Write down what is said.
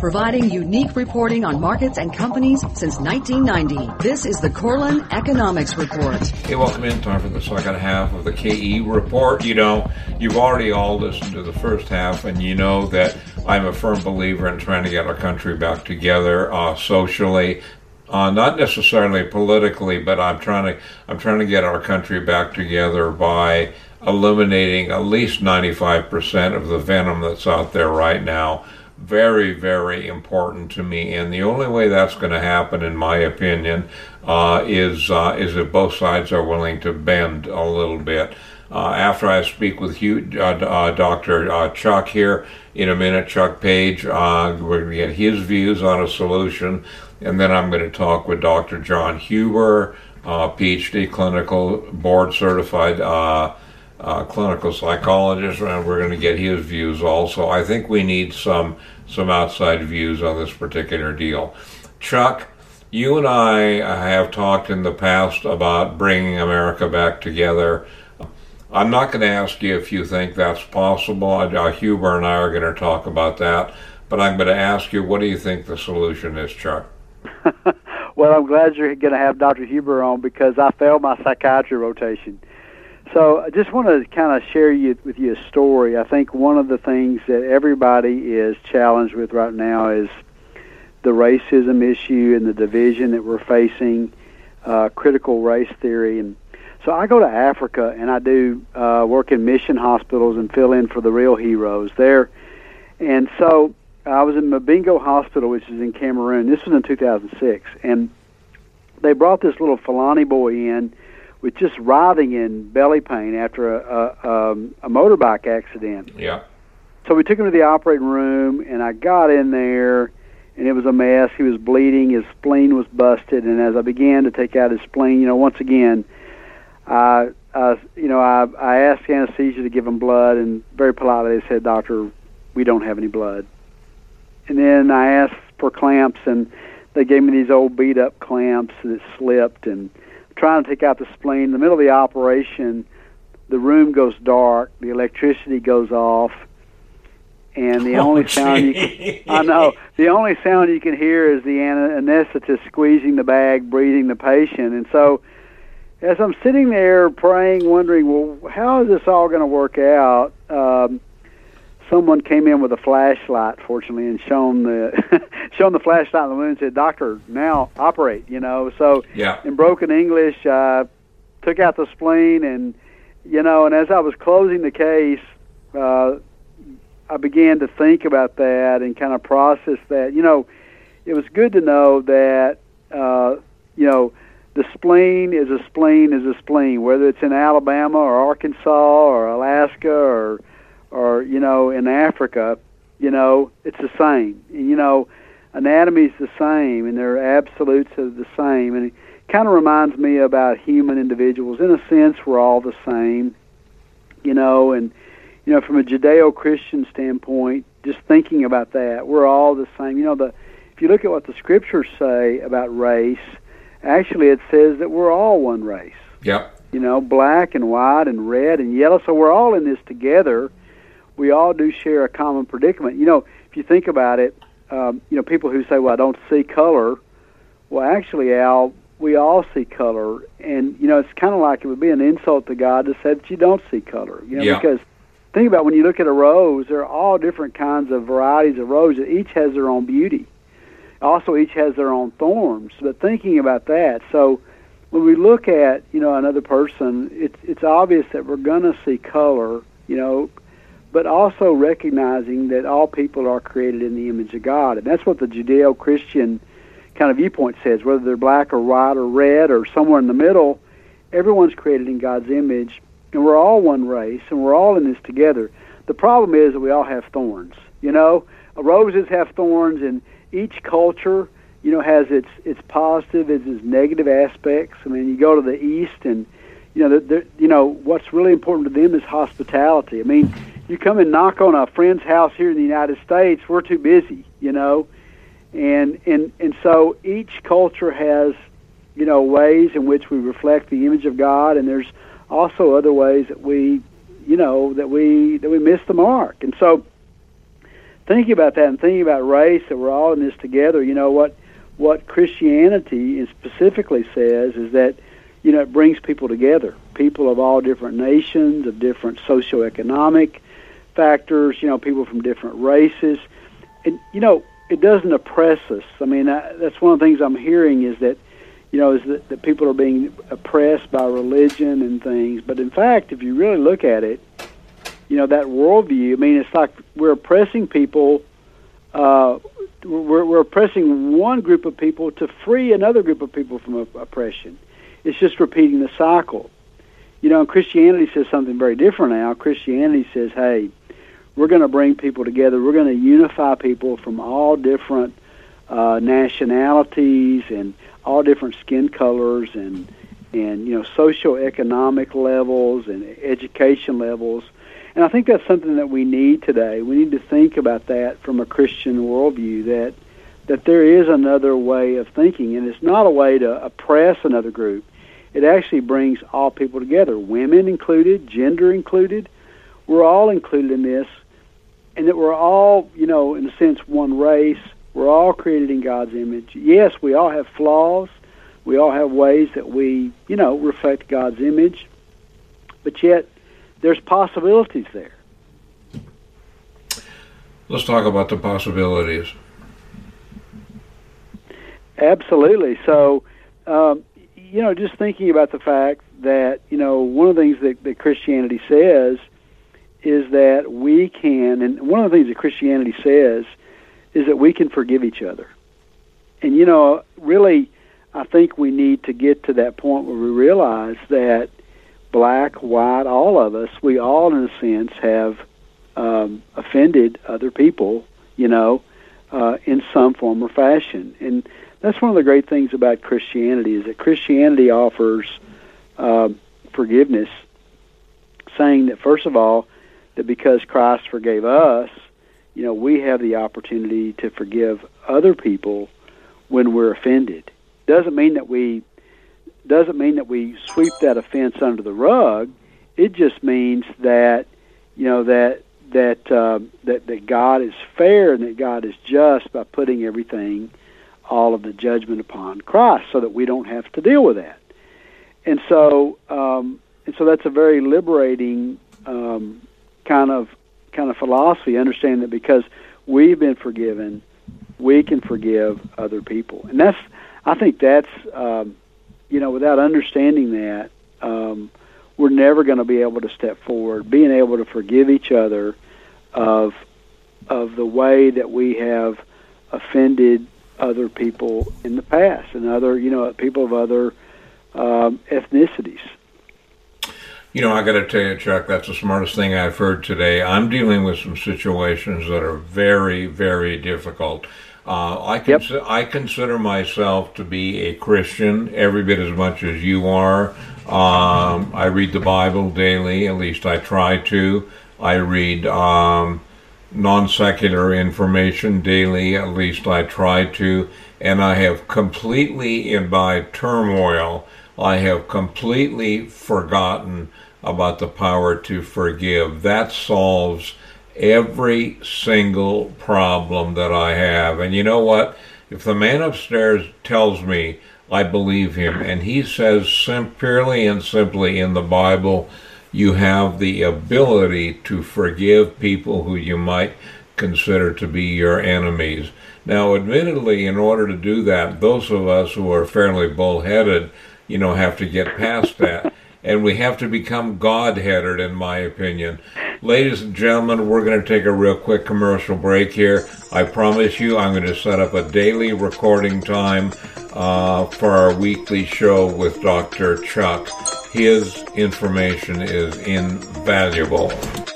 providing unique reporting on markets and companies since 1990. This is the Corlin Economics Report. Hey, welcome in. Time for the second half of the KE Report. You know, you've already all listened to the first half, and you know that I'm a firm believer in trying to get our country back together socially. Not necessarily politically, but I'm trying to get our country back together by eliminating at least 95% of the venom that's out there right now. Very, very important to me, and the only way that's going to happen, in my opinion, is if both sides are willing to bend a little bit. After I speak with Dr. Chuck here in a minute, Chuck Page, we're going to get his views on a solution, and then I'm going to talk with Dr. John Huber, PhD clinical board certified clinical psychologist, and we're going to get his views also. I think we need some outside views on this particular deal. Chuck, you and I have talked in the past about bringing America back together. I'm not going to ask you if you think that's possible. Huber and I are going to talk about that, but I'm going to ask you, what do you think the solution is, Chuck? Well, I'm glad you're going to have Dr. Huber on, because I failed my psychiatry rotation. So I just want to kind of share with you a story. I think one of the things that everybody is challenged with right now is the racism issue and the division that we're facing, critical race theory. And so I go to Africa, and I do work in mission hospitals and fill in for the real heroes there. And so I was in Mabingo Hospital, which is in Cameroon. This was in 2006. And they brought this little Fulani boy in with just writhing in belly pain after a motorbike accident. Yeah. So we took him to the operating room, and I got in there, and it was a mess. He was bleeding. His spleen was busted. And as I began to take out his spleen, once again, I asked anesthesia to give him blood, and very politely they said, "Doctor, we don't have any blood." And then I asked for clamps, and they gave me these old beat-up clamps that slipped, and trying to take out the spleen. In the middle of the operation, the room goes dark, the electricity goes off, and the only sound the only sound you can hear is the anesthetist squeezing the bag, breathing the patient. And so as I'm sitting there praying, wondering, well, how is this all going to work out? Someone came in with a flashlight, fortunately, and shone the flashlight in the wound and said, "Doctor, now operate." So yeah. In broken English, took out the spleen, and as I was closing the case, I began to think about that and kind of process that. It was good to know that the spleen is a spleen is a spleen, whether it's in Alabama or Arkansas or Alaska or in Africa, it's the same. And, anatomy's the same, and their absolutes are the same. And it kind of reminds me about human individuals. In a sense, we're all the same, and, from a Judeo-Christian standpoint, just thinking about that, we're all the same. If you look at what the scriptures say about race, actually it says that we're all one race. Yep. Black and white and red and yellow. So we're all in this together. We all do share a common predicament. If you think about it, people who say, "Well, I don't see color." Well, actually, Al, we all see color. And, it's kind of like it would be an insult to God to say that you don't see color. Yeah. Because think about when you look at a rose, there are all different kinds of varieties of roses. Each has their own beauty. Also, each has their own thorns. But thinking about that, so when we look at, another person, it's obvious that we're going to see color, but also recognizing that all people are created in the image of God. And that's what the Judeo-Christian kind of viewpoint says, whether they're black or white or red or somewhere in the middle, everyone's created in God's image, and we're all one race, and we're all in this together. The problem is that we all have thorns. Roses have thorns, and each culture, has its positive, its negative aspects. I mean, you go to the East, and, what's really important to them is hospitality. I mean, you come and knock on a friend's house here in the United States, we're too busy, and so each culture has, ways in which we reflect the image of God, and there's also other ways that we miss the mark. And so thinking about that and thinking about race, that we're all in this together, what Christianity specifically says is that, it brings people together, people of all different nations, of different socioeconomic factors, people from different races. And, it doesn't oppress us. I mean, that's one of the things I'm hearing is that, that people are being oppressed by religion and things. But in fact, if you really look at it, that worldview, I mean, it's like we're oppressing people, we're oppressing one group of people to free another group of people from oppression. It's just repeating the cycle. And Christianity says something very different now. Christianity says, hey, we're going to bring people together. We're going to unify people from all different nationalities and all different skin colors and socioeconomic levels and education levels. And I think that's something that we need today. We need to think about that from a Christian worldview, that there is another way of thinking, and it's not a way to oppress another group. It actually brings all people together, women included, gender included. We're all included in this, and that we're all, in a sense, one race. We're all created in God's image. Yes, we all have flaws. We all have ways that we, reflect God's image, but yet there's possibilities there. Let's talk about the possibilities. Absolutely. So, just thinking about the fact that, one of the things that Christianity says is that we can, and one of the things that Christianity says is that we can forgive each other. And, really, I think we need to get to that point where we realize that black, white, all of us, we all, in a sense, have offended other people, in some form or fashion. And that's one of the great things about Christianity, is that Christianity offers forgiveness, saying that, first of all, that because Christ forgave us, we have the opportunity to forgive other people when we're offended. Doesn't mean that we sweep that offense under the rug. It just means that that God is fair and that God is just by putting all of the judgment upon Christ, so that we don't have to deal with that. And so that's a very liberating kind of philosophy, understanding that because we've been forgiven, we can forgive other people. And I think that's without understanding that, we're never going to be able to step forward, being able to forgive each other of the way that we have offended other people in the past and other, people of other ethnicities. I got to tell you, Chuck, that's the smartest thing I've heard today. I'm dealing with some situations that are very, very difficult. I consider myself to be a Christian every bit as much as you are. I read the Bible daily, at least I try to. I read non-secular information daily, at least I try to. And I have completely, in my turmoil, I have completely forgotten about the power to forgive. That solves every single problem that I have. And you know what? If the man upstairs tells me, I believe him, and he says purely and simply in the Bible, you have the ability to forgive people who you might consider to be your enemies. Now, admittedly, in order to do that, those of us who are fairly bullheaded, have to get past that. And we have to become God-headed, in my opinion. Ladies and gentlemen, we're going to take a real quick commercial break here. I promise you I'm going to set up a daily recording time for our weekly show with Dr. Chuck. His information is invaluable.